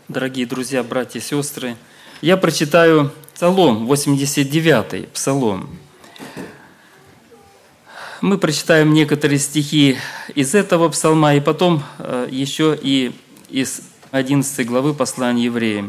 Дорогие друзья, братья и сестры, я прочитаю Псалом, 89-й Псалом. Мы прочитаем некоторые стихи из этого псалма, и потом еще и из 11 главы послания евреям.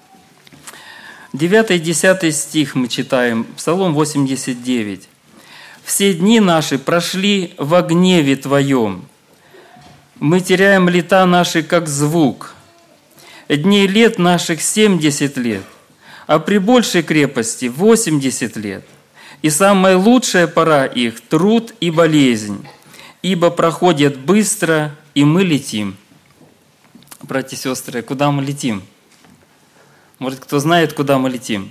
9 и 10 стих мы читаем, Псалом 89. «Все дни наши прошли во гневе Твоем. Мы теряем лета наши, как звук. Дней лет наших 70 лет, а при большей крепости 80 лет. И самая лучшая пора их – труд и болезнь, ибо проходят быстро, и мы летим». Братья и сестры, куда мы летим? Может, кто знает, куда мы летим?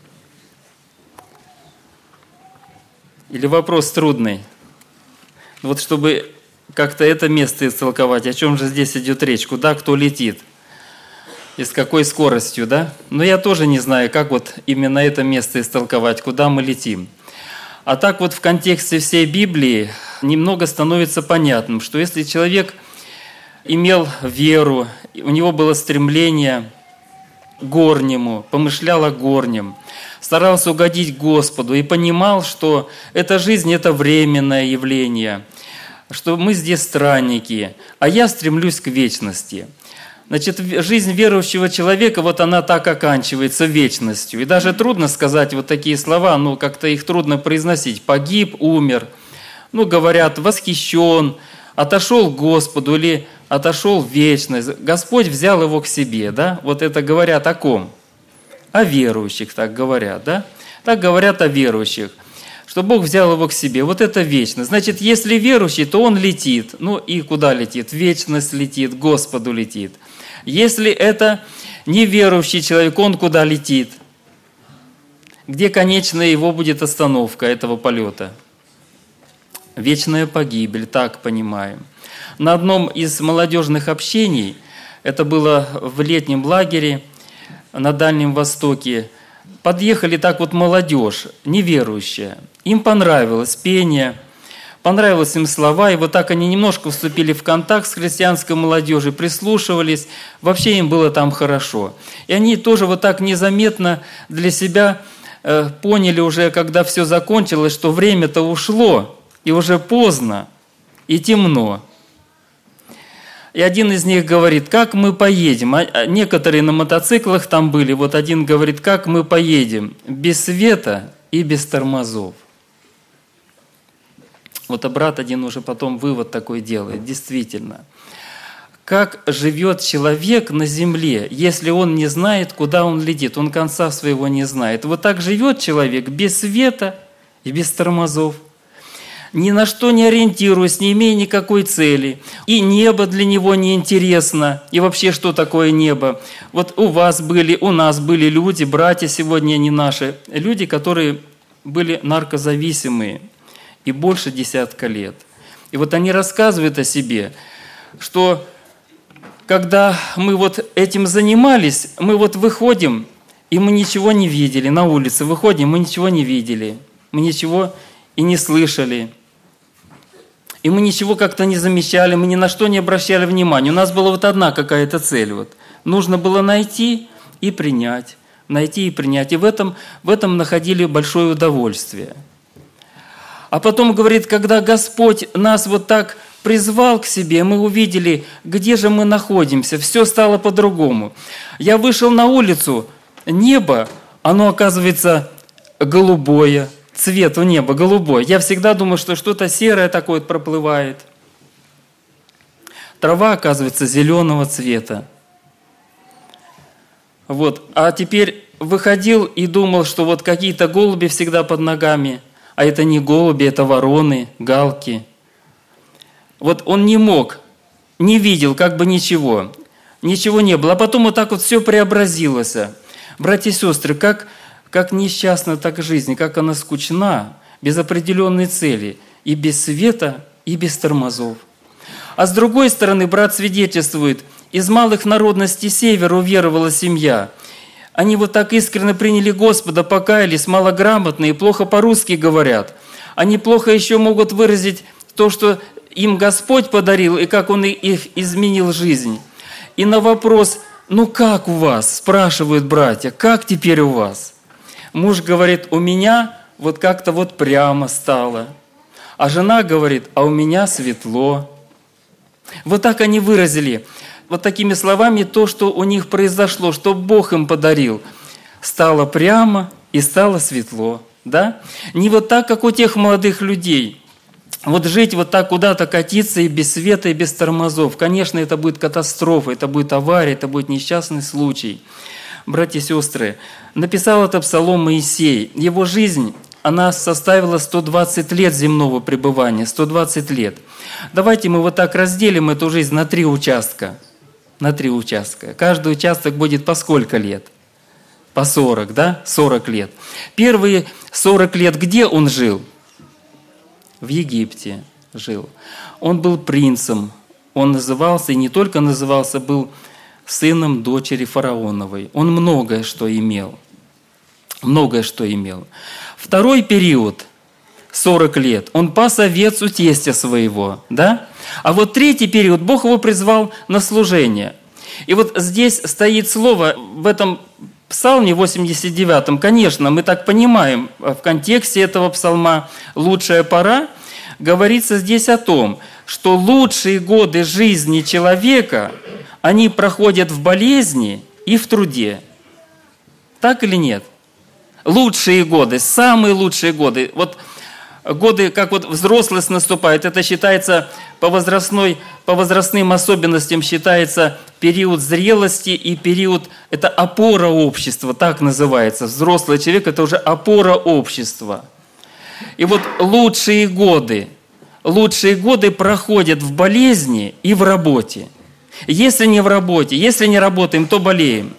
Или вопрос трудный? Вот чтобы как-то это место истолковать, о чем же здесь идет речь, куда кто летит? И с какой скоростью, да? Но я тоже не знаю, как вот именно это место истолковать, куда мы летим. А так вот в контексте всей Библии немного становится понятным, что если человек имел веру, у него было стремление к горнему, помышлял о горнем, старался угодить Господу и понимал, что эта жизнь – это временное явление, что мы здесь странники, а я стремлюсь к вечности. Значит, жизнь верующего человека, вот она так оканчивается вечностью. И даже трудно сказать вот такие слова, как-то их трудно произносить. Погиб, умер. Говорят, восхищен, отошел к Господу или отошел в вечность. Господь взял его к себе, да? Вот это говорят о ком? О верующих так говорят, да? Так говорят о верующих, что Бог взял его к себе. Вот это вечность. Значит, если верующий, то он летит. И куда летит? В вечность летит, к Господу летит. Если это неверующий человек, он куда летит? Где конечная его будет остановка этого полета? Вечная погибель, так понимаем. На одном из молодежных общений, это было в летнем лагере на Дальнем Востоке, подъехали так вот молодежь, неверующая. Им понравилось пение, понравились им слова, и вот так они немножко вступили в контакт с христианской молодежью, прислушивались, вообще им было там хорошо. И они тоже вот так незаметно для себя поняли уже, когда все закончилось, что время-то ушло, и уже поздно, и темно. И один из них говорит, как мы поедем? А некоторые на мотоциклах там были, вот один говорит, как мы поедем? Без света и без тормозов. Вот брат один уже потом вывод такой делает. Действительно, как живет человек на земле, если он не знает, куда он летит, он конца своего не знает. Вот так живет человек без света и без тормозов, ни на что не ориентируясь, не имея никакой цели. И небо для него не интересно. И вообще, что такое небо? Вот у вас были, у нас были люди, братья сегодня не наши, люди, которые были наркозависимые. И больше 10 лет. И вот они рассказывают о себе, что когда мы вот этим занимались, мы вот выходим, и мы ничего не видели на улице. Выходим, мы ничего не видели, мы ничего и не слышали. И мы ничего как-то не замечали, мы ни на что не обращали внимания. У нас была вот одна какая-то цель. Вот. Нужно было найти и принять. Найти и принять. И в этом находили большое удовольствие. А потом, говорит, когда Господь нас вот так призвал к себе, мы увидели, где же мы находимся, все стало по-другому. Я вышел на улицу, небо, оно оказывается голубое, цвет у неба голубой. Я всегда думаю, что что-то серое такое проплывает. Трава оказывается зеленого цвета. Вот. А теперь выходил и думал, что вот какие-то голуби всегда под ногами, а это не голуби, это вороны, галки. Вот он не мог, не видел как бы ничего не было. А потом вот так вот все преобразилось. Братья и сестры, как несчастна так жизнь, как она скучна, без определенной цели, и без света, и без тормозов. А с другой стороны, брат свидетельствует, из малых народностей севера уверовала семья. Они вот так искренне приняли Господа, покаялись, малограмотные, плохо по-русски говорят. Они плохо еще могут выразить то, что им Господь подарил, и как Он их изменил жизнь. И на вопрос, ну как у вас? Спрашивают братья, как теперь у вас? Муж говорит, у меня вот как-то вот прямо стало. А жена говорит, а у меня светло. Вот так они выразили, вот такими словами, то, что у них произошло, что Бог им подарил. Стало прямо и стало светло. Да? Не вот так, как у тех молодых людей. Вот жить вот так куда-то катиться и без света, и без тормозов. Конечно, это будет катастрофа, это будет авария, это будет несчастный случай. Братья и сестры, написал это псалом Моисей. Его жизнь, она составила 120 лет земного пребывания, 120 лет. Давайте мы вот так разделим эту жизнь на 3 участка. На 3 участка. Каждый участок будет по сколько лет? По 40, да? 40 лет. Первые 40 лет где он жил? В Египте жил. Он был принцем. Он назывался, и не только назывался, был сыном дочери фараоновой. Он многое что имел. Многое что имел. Второй период, 40 лет, он пас овец у тестя своего. Да? А вот третий период, Бог его призвал на служение. И вот здесь стоит слово в этом Псалме 89, конечно, мы так понимаем, в контексте этого псалма «Лучшая пора» говорится здесь о том, что лучшие годы жизни человека, они проходят в болезни и в труде. Так или нет? Лучшие годы, самые лучшие годы. Вот годы, как вот взрослость наступает, это считается по возрастным особенностям считается период зрелости и период, это опора общества, так называется. Взрослый человек – это уже опора общества. И вот лучшие годы проходят в болезни и в работе. Если не в работе, если не работаем, то болеем.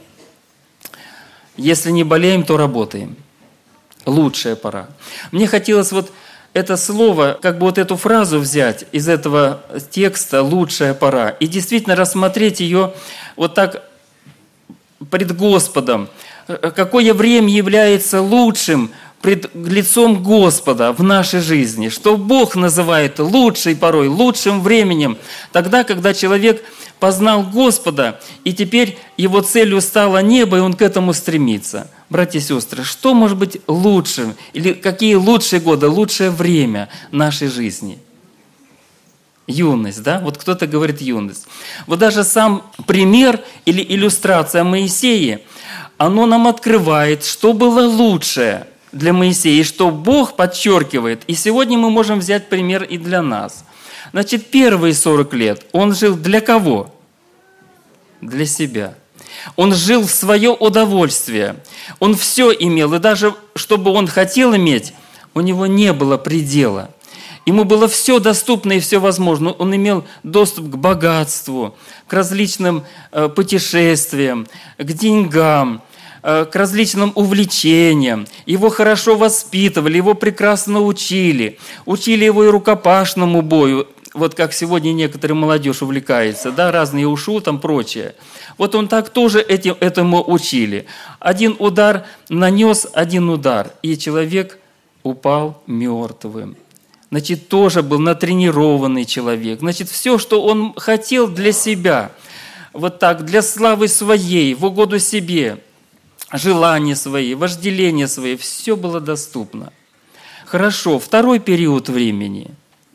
Если не болеем, то работаем. Лучшая пора. Мне хотелось вот это слово, как бы вот эту фразу взять из этого текста «лучшая пора» и действительно рассмотреть ее вот так пред Господом. Какое время является лучшим пред лицом Господа в нашей жизни, что Бог называет лучшей порой, лучшим временем, тогда, когда человек познал Господа, и теперь его целью стало небо, и он к этому стремится. Братья и сестры, что может быть лучшим, или какие лучшие годы, лучшее время нашей жизни? Юность, да? Вот кто-то говорит юность. Вот даже сам пример или иллюстрация Моисея, оно нам открывает, что было лучшее для Моисея, и что Бог подчеркивает. И сегодня мы можем взять пример и для нас. Значит, первые 40 лет он жил для кого? Для себя. Он жил в свое удовольствие. Он все имел, и даже чтобы он хотел иметь, у него не было предела. Ему было все доступно и все возможно. Он имел доступ к богатству, к различным путешествиям, к деньгам, к различным увлечениям. Его хорошо воспитывали, его прекрасно учили. Учили его и рукопашному бою. Вот как сегодня некоторая молодежь увлекается, да, разные ушу, там прочее. Вот он так тоже этому учили. Один удар нанес, один удар, и человек упал мертвым. Значит, тоже был натренированный человек. Значит, все, что он хотел для себя, вот так, для славы своей, в угоду себе, желания свои, вожделения свои, все было доступно. Хорошо, второй период времени.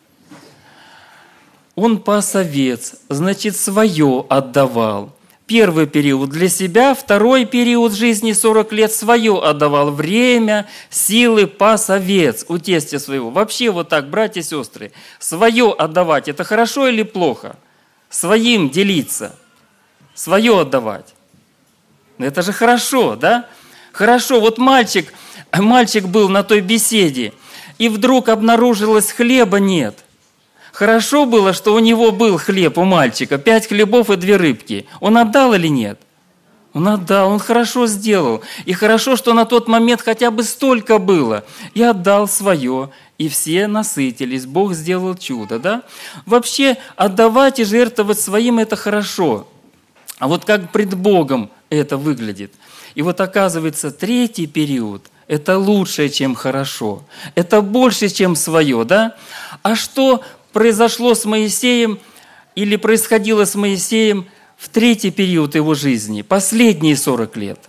Он пас овец, значит, свое отдавал. Первый период для себя, второй период жизни, 40 лет, свое отдавал. Время, силы, пас овец у тестя своего. Вообще вот так, братья и сестры, свое отдавать, это хорошо или плохо? Своим делиться, свое отдавать. Это же хорошо, да? Хорошо, вот мальчик был на той беседе, и вдруг обнаружилось, хлеба нет. Хорошо было, что у него был хлеб у мальчика, 5 хлебов и 2 рыбки. Он отдал или нет? Он отдал, он хорошо сделал. И хорошо, что на тот момент хотя бы столько было. И отдал свое, и все насытились. Бог сделал чудо, да? Вообще, отдавать и жертвовать своим – это хорошо. А вот как пред Богом это выглядит? И вот оказывается, третий период – это лучше, чем хорошо. Это больше, чем свое, да? А что произошло с Моисеем или происходило с Моисеем в третий период его жизни, последние 40 лет,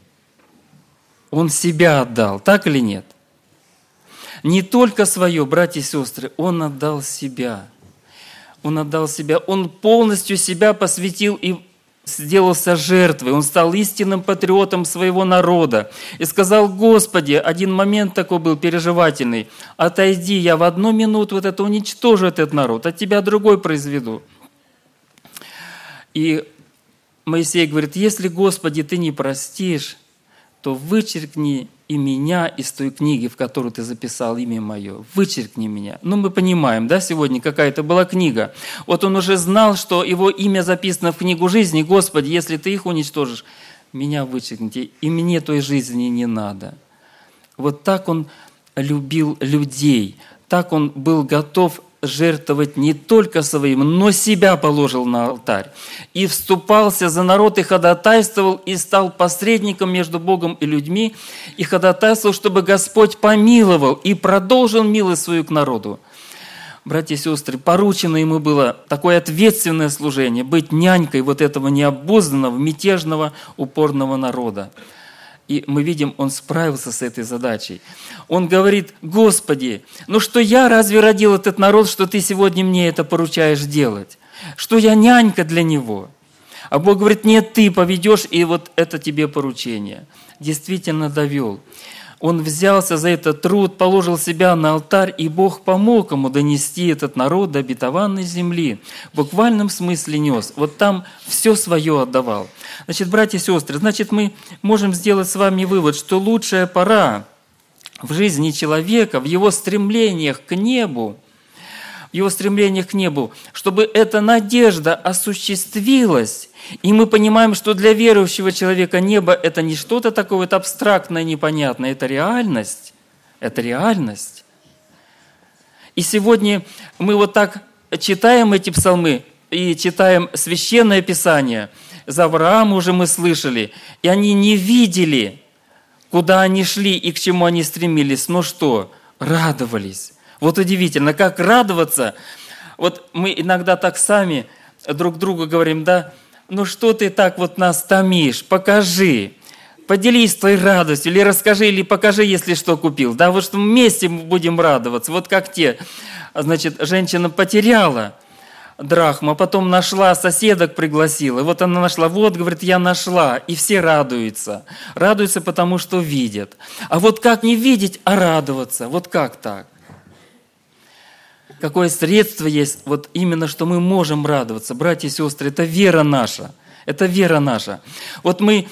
он себя отдал, так или нет? Не только свое, братья и сестры, он отдал себя. Он отдал себя, он полностью себя посвятил и сделался жертвой. Он стал истинным патриотом своего народа. И сказал: Господи, один момент такой был переживательный: отойди, я в одну минуту вот это уничтожу этот народ, от тебя другой произведу. И Моисей говорит: если, Господи, ты не простишь, то вычеркни и меня из той книги, в которую ты записал имя мое. Вычеркни меня. Ну, мы понимаем, да, сегодня какая-то была книга. Вот он уже знал, что его имя записано в книгу жизни. Господи, если ты их уничтожишь, меня вычеркните, и мне той жизни не надо. Вот так он любил людей, так он был готов жертвовать не только своим, но себя положил на алтарь. И вступался за народ, и ходатайствовал, и стал посредником между Богом и людьми, и ходатайствовал, чтобы Господь помиловал и продолжил милость свою к народу. Братья и сестры, поручено ему было такое ответственное служение, быть нянькой вот этого необузданного, мятежного, упорного народа. И мы видим, он справился с этой задачей. Он говорит: Господи, ну что я разве родил этот народ, что ты сегодня мне это поручаешь делать? Что я нянька для него? А Бог говорит: нет, ты поведешь, и вот это тебе поручение. Действительно довел. Он взялся за этот труд, положил себя на алтарь, и Бог помог ему донести этот народ до обетованной земли. В буквальном смысле нес. Вот там все свое отдавал. Значит, братья и сестры, значит, мы можем сделать с вами вывод, что лучшая пора в жизни человека, в его стремлениях к небу, чтобы эта надежда осуществилась. И мы понимаем, что для верующего человека небо – это не что-то такое вот абстрактное, непонятное, это реальность. Это реальность. И сегодня мы вот так читаем эти псалмы и читаем Священное Писание. За Авраама уже мы слышали, и они не видели, куда они шли и к чему они стремились, но что? Радовались. Вот удивительно, как радоваться. Вот мы иногда так сами друг другу говорим: да, ну что ты так вот нас томишь, покажи, поделись твоей радостью, или расскажи, или покажи, если что купил. Да, вот что вместе мы будем радоваться. Вот как значит, женщина потеряла драхму, а потом нашла, соседок пригласила. И вот она нашла, вот, говорит, я нашла. И все радуются. Радуются, потому что видят. А вот как не видеть, а радоваться? Вот как так? Какое средство есть, вот именно, что мы можем радоваться. Братья и сестры, это вера наша. Это вера наша. Вот мы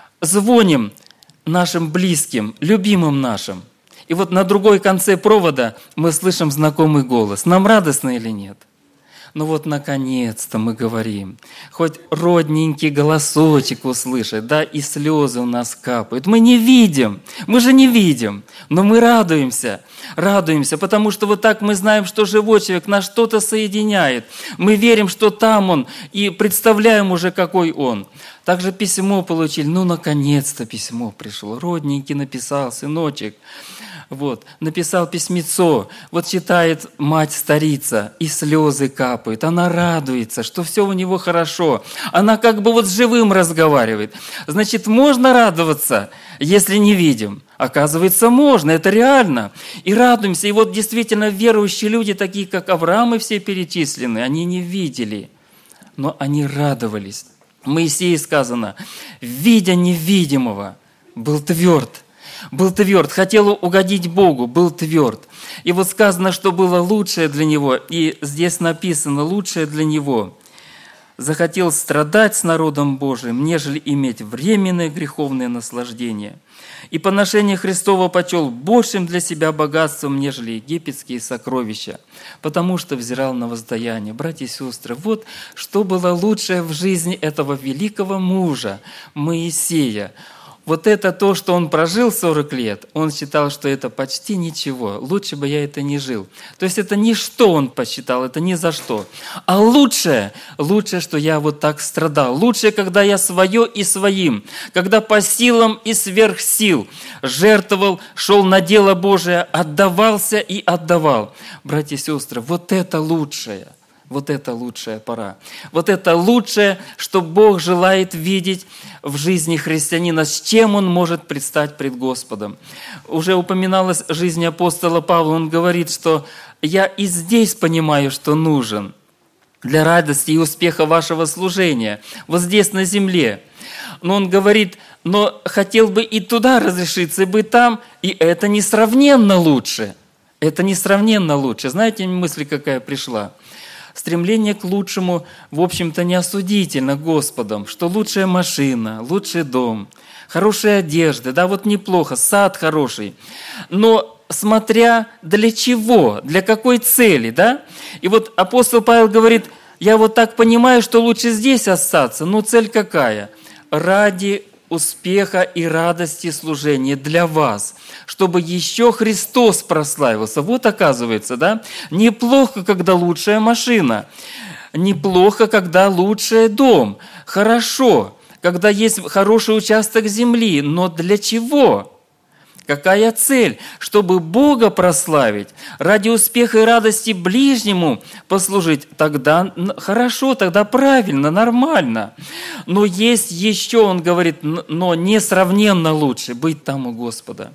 звоним нашим близким, любимым нашим. И вот на другой конце провода мы слышим знакомый голос. Нам радостно или нет? Ну вот, наконец-то мы говорим. Хоть родненький голосочек услышать, да, и слезы у нас капают. Мы не видим, мы же не видим, но мы радуемся, потому что вот так мы знаем, что живой человек нас что-то соединяет. Мы верим, что там он, и представляем уже, какой он. Также письмо получили, ну, наконец-то письмо пришло. Родненький написал, сыночек. Вот, написал письмецо, вот читает мать-старица, и слезы капают. Она радуется, что все у него хорошо. Она как бы вот с живым разговаривает. Значит, можно радоваться, если не видим? Оказывается, можно, это реально. И радуемся. И вот действительно верующие люди, такие как Авраам и все перечислены, они не видели, но они радовались. В Моисее сказано: видя невидимого, был тверд. Был тверд, хотел угодить Богу, был тверд. И вот сказано, что было лучшее для него, и здесь написано: лучшее для него. Захотел страдать с народом Божиим, нежели иметь временное греховное наслаждение. И поношение Христово почел большим для себя богатством, нежели египетские сокровища, потому что взирал на воздаяние. Братья и сестры, вот что было лучшее в жизни этого великого мужа Моисея. Вот это то, что он прожил 40 лет, он считал, что это почти ничего, лучше бы я это не жил. То есть это ничто он посчитал, это ни за что. А лучшее, что я вот так страдал. Лучшее, когда я свое и своим, когда по силам и сверх сил жертвовал, шел на дело Божие, отдавался и отдавал. Братья и сестры, вот это лучшее. Вот это лучшая пора. Вот это лучшее, что Бог желает видеть в жизни христианина, с чем он может предстать пред Господом. Уже упоминалась жизнь апостола Павла. Он говорит, что «я и здесь понимаю, что нужен для радости и успеха вашего служения, вот здесь на земле». Но он говорит, но хотел бы и туда разрешиться, и быть там, и это несравненно лучше. Это несравненно лучше. Знаете, мысль какая пришла? Стремление к лучшему, в общем-то, не осудительно Господом, что лучшая машина, лучший дом, хорошая одежда, да, вот неплохо, сад хороший. Но смотря для чего, для какой цели, да? И вот апостол Павел говорит, я вот так понимаю, что лучше здесь остаться, но цель какая? Ради успеха и радости служения для вас, чтобы еще Христос прославился. Вот оказывается, да? Неплохо, когда лучшая машина, неплохо, когда лучший дом. Хорошо, когда есть хороший участок земли, но для чего? Какая цель? Чтобы Бога прославить, ради успеха и радости ближнему послужить. Тогда хорошо, тогда правильно, нормально. Но есть еще, он говорит, но несравненно лучше быть там у Господа.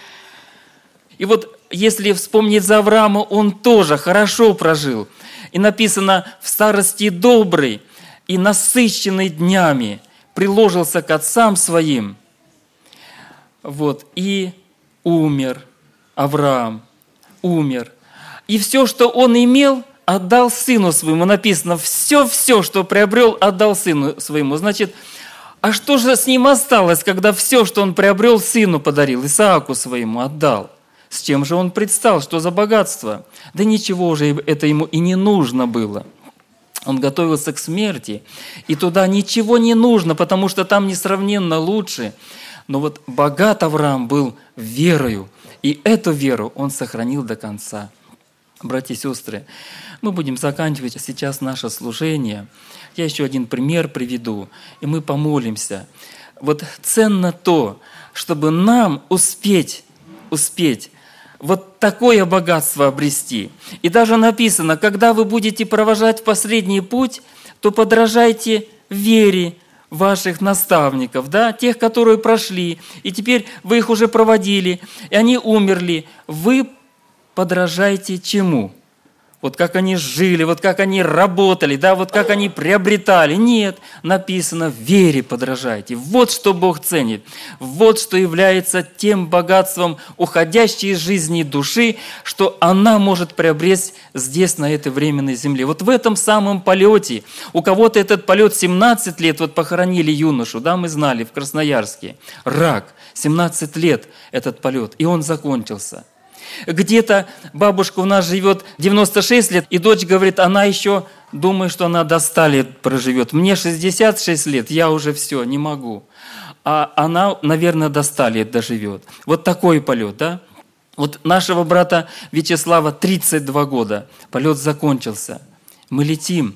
И вот если вспомнить за Авраама, он тоже хорошо прожил. И написано, в старости добрый и насыщенный днями приложился к отцам своим. Вот, и умер, Авраам умер. И все, что он имел, отдал сыну своему. Написано, все, что приобрел, отдал сыну своему. Значит, а что же с ним осталось, когда все, что он приобрел, сыну подарил, Исааку своему отдал? С чем же он предстал? Что за богатство? Да ничего уже это ему и не нужно было. Он готовился к смерти, и туда ничего не нужно, потому что там несравненно лучше. Но вот богат Авраам был верою, и эту веру он сохранил до конца. Братья и сестры, мы будем заканчивать сейчас наше служение. Я еще один пример приведу, и мы помолимся. Вот ценно то, чтобы нам успеть вот такое богатство обрести. И даже написано, когда вы будете провожать в последний путь, то подражайте вере ваших наставников, да, тех, которые прошли, и теперь вы их уже проводили, и они умерли. Вы подражайте чему? Вот как они жили, вот как они работали, да, вот как они приобретали. Нет, написано, вере подражайте. Вот что Бог ценит. Вот что является тем богатством уходящей из жизни души, что она может приобрести здесь, на этой временной земле. Вот в этом самом полете. У кого-то этот полет 17 лет, вот похоронили юношу, да, мы знали, в Красноярске. Рак, 17 лет этот полет, и он закончился. Где-то бабушка у нас живет 96 лет, и дочь говорит, она еще думает, что она до 100 лет проживет. Мне 66 лет, я уже все, не могу. А она, наверное, до 100 лет доживет. Вот такой полет, да? Вот нашего брата Вячеслава 32 года, полет закончился. Мы летим.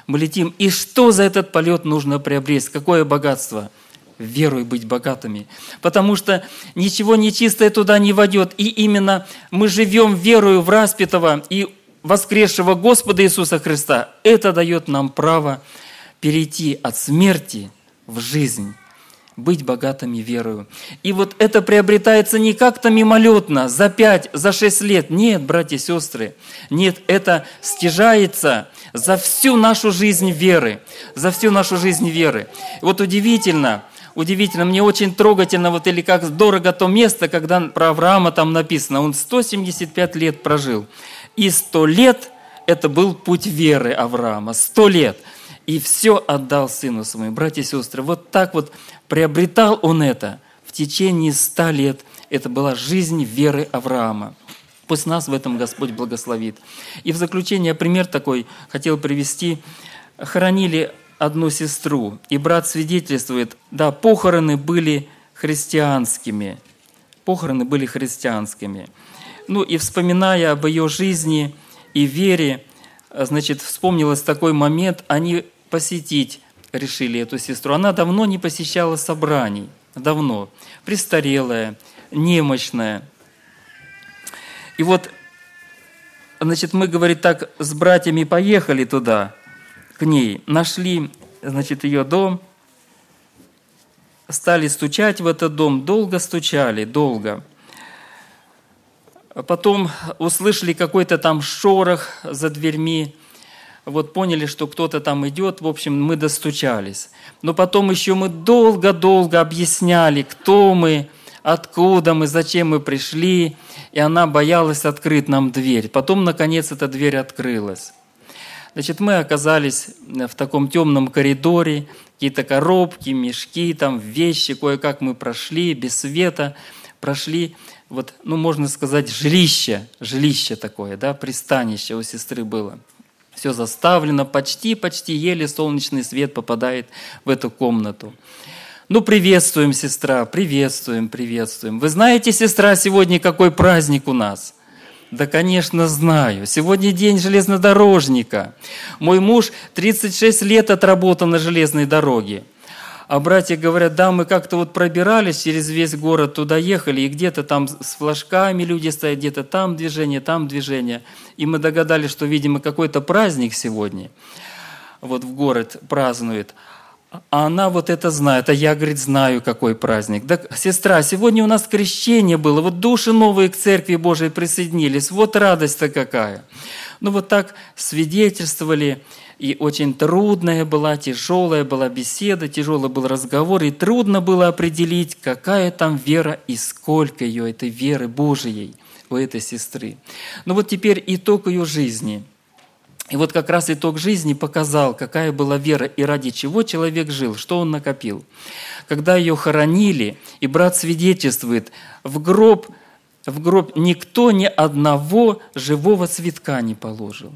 И что за этот полет нужно приобрести? Какое богатство? Верой быть богатыми. Потому что ничего нечистое туда не войдет. И именно мы живем верою в распятого и воскресшего Господа Иисуса Христа. Это дает нам право перейти от смерти в жизнь, быть богатыми верою. И вот это приобретается не как-то мимолетно, за 5, за 6 лет. Нет, братья и сестры, нет, это стяжается за всю нашу жизнь веры. За всю нашу жизнь веры. И вот удивительно, мне очень трогательно, вот или как дорого то место, когда про Авраама там написано, он 175 лет прожил. И 100 лет это был путь веры Авраама, 100 лет. И все отдал сыну своему. Братья и сестры, вот так вот приобретал он это в течение 100 лет. Это была жизнь веры Авраама. Пусть нас в этом Господь благословит. И в заключение пример такой хотел привести. Хоронили одну сестру, и брат свидетельствует, да, похороны были христианскими. Ну и вспоминая об ее жизни и вере, значит, вспомнилось такой момент, они посетить решили эту сестру. Она давно не посещала собраний, давно, престарелая, немощная. И вот Значит, мы, говорит, так с братьями поехали туда, к ней, нашли, значит, ее дом, стали стучать в этот дом, долго стучали, долго. Потом услышали какой-то там шорох за дверьми, вот поняли, что кто-то там идет, в общем, мы достучались. Но потом еще мы долго-долго объясняли, кто мы, откуда мы, зачем мы пришли, и она боялась открыть нам дверь. Потом, наконец, эта дверь открылась. Значит, мы оказались в таком темном коридоре, какие-то коробки, мешки, там вещи, кое-как мы прошли, без света, прошли, вот, ну, можно сказать, жилище такое, да, пристанище у сестры было. Все заставлено, почти еле солнечный свет попадает в эту комнату. Ну, приветствуем, сестра, приветствуем. Вы знаете, сестра, сегодня какой праздник у нас? Да, конечно, знаю. Сегодня день железнодорожника. Мой муж 36 лет отработал на железной дороге. А братья говорят, да, мы как-то вот пробирались через весь город, туда ехали, и где-то там с флажками люди стоят, где-то там движение. И мы догадались, что, видимо, какой-то праздник сегодня вот в город празднует. А она вот это знает, а я, говорит, знаю, какой праздник. Да, сестра, сегодня у нас крещение было, вот души новые к Церкви Божией присоединились, вот радость-то какая. Ну вот так свидетельствовали, и очень трудная была, тяжелая была беседа, тяжелый был разговор, и трудно было определить, какая там вера и сколько ее, этой веры Божией у этой сестры. Ну вот теперь итог ее жизни. И вот как раз итог жизни показал, какая была вера и ради чего человек жил, что он накопил. Когда ее хоронили, и брат свидетельствует, в гроб никто ни одного живого цветка не положил.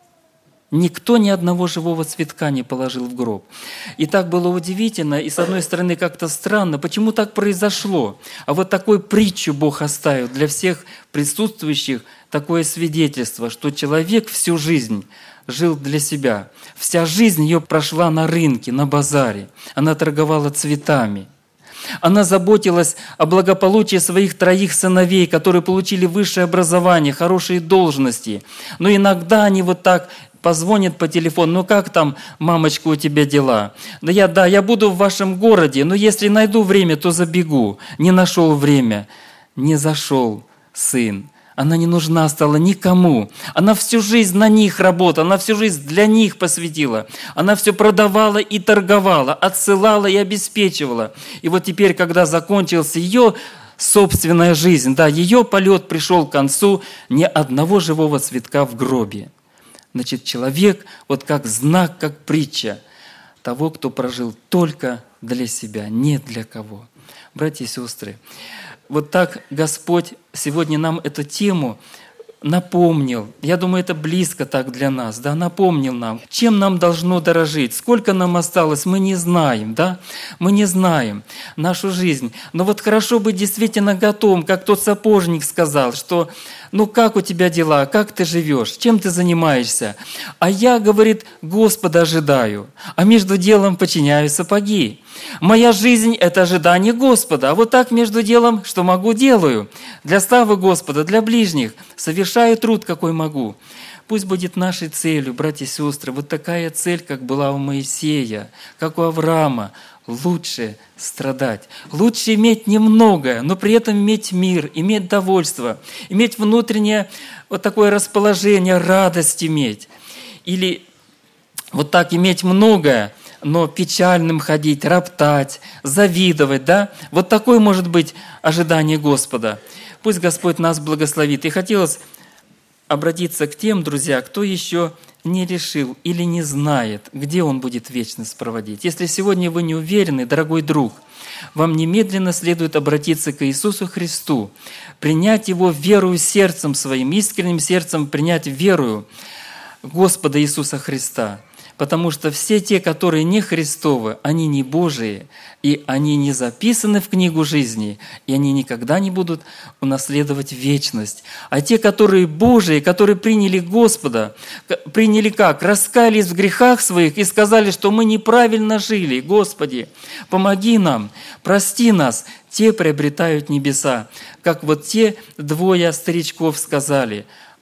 Никто ни одного живого цветка не положил в гроб. И так было удивительно, и с одной стороны как-то странно, почему так произошло. А вот такую притчу Бог оставил для всех присутствующих, такое свидетельство, что человек всю жизнь жил для себя. Вся жизнь ее прошла на рынке, на базаре. Она торговала цветами. Она заботилась о благополучии своих 3 сыновей, которые получили высшее образование, хорошие должности. Но иногда они вот так позвонят по телефону, ну как там, мамочка, у тебя дела? Да, я буду в вашем городе, но если найду время, то забегу. Не нашел время, не зашел сын. Она не нужна стала никому. Она всю жизнь на них работала, она всю жизнь для них посвятила. Она все продавала и торговала, отсылала и обеспечивала. И вот теперь, когда закончилась ее собственная жизнь, да, ее полет пришел к концу, ни одного живого цветка в гробе. Значит, человек вот как знак, как притча того, кто прожил только для себя, не для кого. Братья и сестры, вот так Господь сегодня нам эту тему напомнил. Я думаю, это близко так для нас, да, напомнил нам, чем нам должно дорожить, сколько нам осталось, мы не знаем, да, мы не знаем нашу жизнь. Но вот хорошо быть действительно готовым, как тот сапожник сказал, что ну как у тебя дела, как ты живешь, чем ты занимаешься? А я, говорит, Господа ожидаю, а между делом починяю сапоги. Моя жизнь – это ожидание Господа, а вот так между делом, что могу, делаю. Для славы Господа, для ближних, совершаю труд, какой могу. Пусть будет нашей целью, братья и сестры, вот такая цель, как была у Моисея, как у Авраама. Лучше страдать, лучше иметь немного, но при этом иметь мир, иметь довольство, иметь внутреннее вот такое расположение, радость иметь. Или вот так иметь многое, но печальным ходить, роптать, завидовать, да? Вот такое может быть ожидание Господа. Пусть Господь нас благословит. И хотелось обратиться к тем, друзья, кто еще не решил или не знает, где он будет вечность проводить. Если сегодня вы не уверены, дорогой друг, вам немедленно следует обратиться к Иисусу Христу, принять Его верою сердцем своим, искренним сердцем принять верою Господа Иисуса Христа. Потому что все те, которые не Христовы, они не Божии, и они не записаны в книгу жизни, и они никогда не будут унаследовать вечность. А те, которые Божии, которые приняли Господа, приняли как? Раскаялись в грехах своих и сказали, что мы неправильно жили. Господи, помоги нам, прости нас, те приобретают небеса. Как вот те 2 старичков сказали: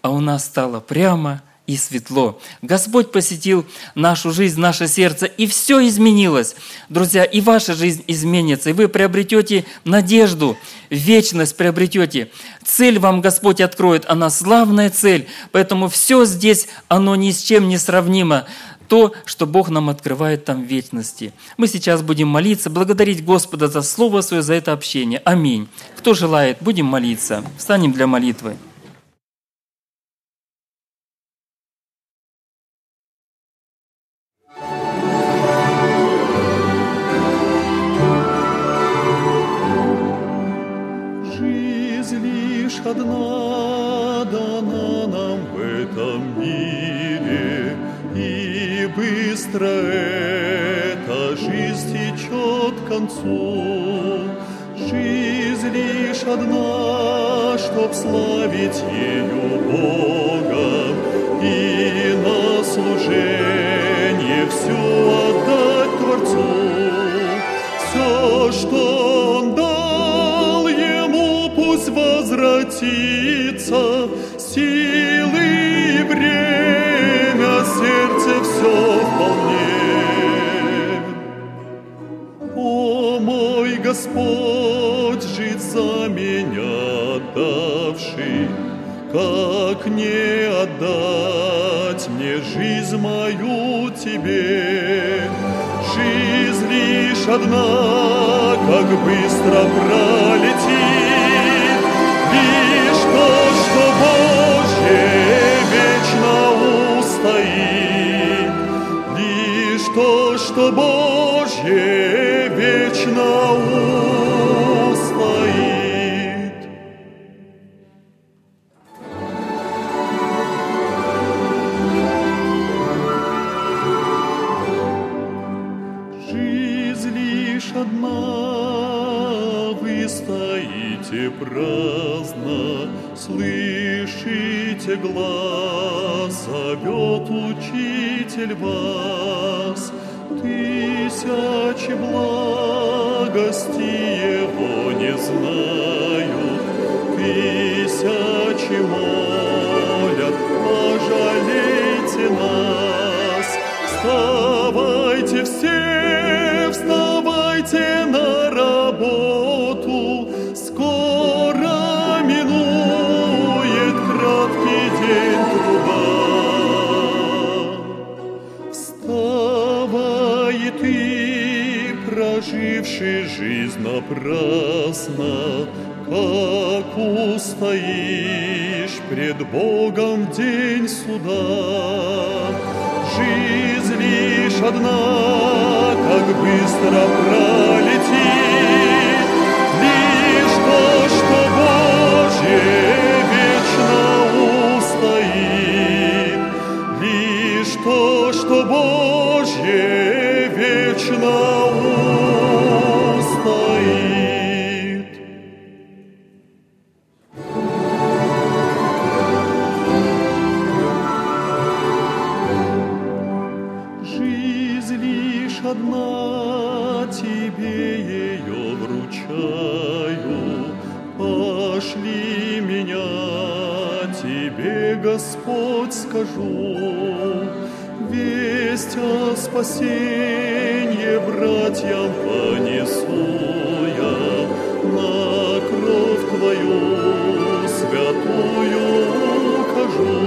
а у нас стало прямо и светло. Господь посетил нашу жизнь, наше сердце, и все изменилось. Друзья, и ваша жизнь изменится, и вы приобретете надежду, вечность приобретете. Цель вам Господь откроет, она славная цель, поэтому все здесь, оно ни с чем не сравнимо. То, что Бог нам открывает там в вечности. Мы сейчас будем молиться, благодарить Господа за Слово Свое, за это общение. Аминь. Кто желает, будем молиться. Встанем для молитвы. Жизнь лишь одна дана нам в этом мире, и быстро эта жизнь течет к концу. Жизнь лишь одна, чтоб славить ею Бога и на служение всю отдать Творцу. Все, что Он дал Ему, пусть возвратится, силы и время, сердце все вполне. О, мой Господь, жить за меня отдавший, как не отдать мне жизнь мою Тебе? Жизнь лишь одна, как быстро пролетит, лишь то, что Божье вечно устоит, лишь то, что Божье вечно устоит. Жизнь лишь одна, вы стоите праздно, слышите глаз, зовет Учитель вас. Тысячи благости Его не знают, тысячи молят, пожалейте нас. Вставайте все, вставайте на работу, скоро минует краткий день труда. Вставай и ты, проживший жизнь напрасно, как устоишь пред Богом в день суда. Жизнь лишь одна, как быстро пролетит, лишь то, что Божье вечно устоит, лишь то, что Божье вечно устоит. Жизнь лишь одна, Тебе ее вручаю. Пошли меня, Тебе, Господь, скажу. Весть о спасении братьям понесу я, на кровь Твою святую укажу.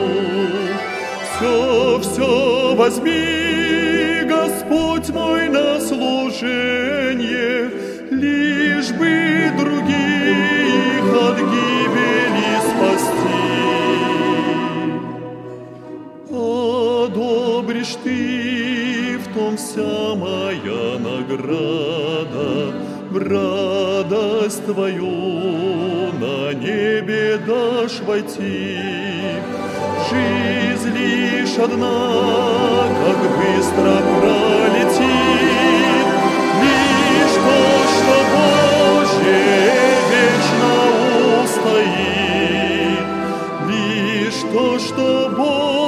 Все возьми, Господь мой, на служение, лишь бы других от гибели спасти. Одобришь Ты, в том вся моя награда, в радость Твою на небе дашь войти. Жизнь лишь одна, как быстро пролетит, лишь то, что Божье вечно устоит, лишь то, что Божье